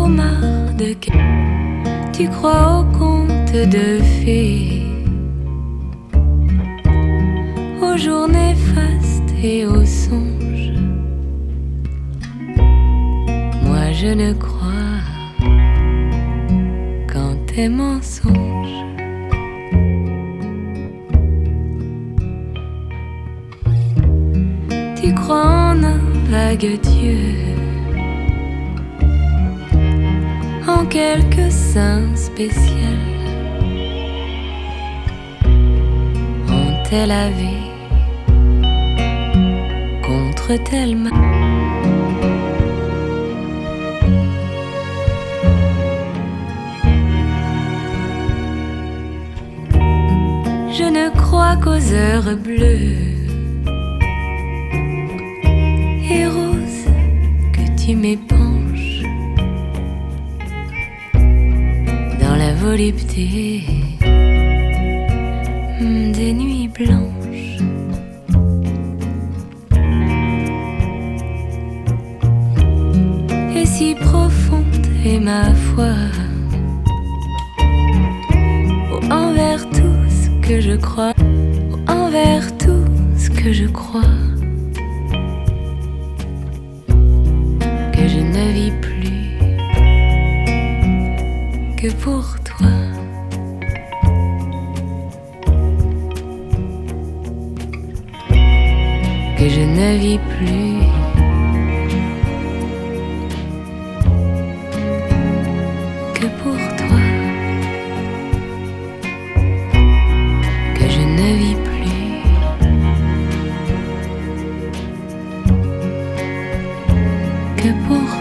marre de tu crois aux contes de fées, aux jours néfastes et aux songes. Moi je ne crois qu'en tes mensonges. Tu crois en un vague Dieu, en quelque saint spécial, en tel ave contre tel mal. Je ne crois qu'aux heures bleues et roses que tu m'épanches dans la volupté des nuits blanches. Et si profonde est ma foi envers tout ce que je crois, envers tout ce que je crois, que je ne vis plus que pour toi. Que je ne vis plus que pour toi. Que je ne vis plus que pour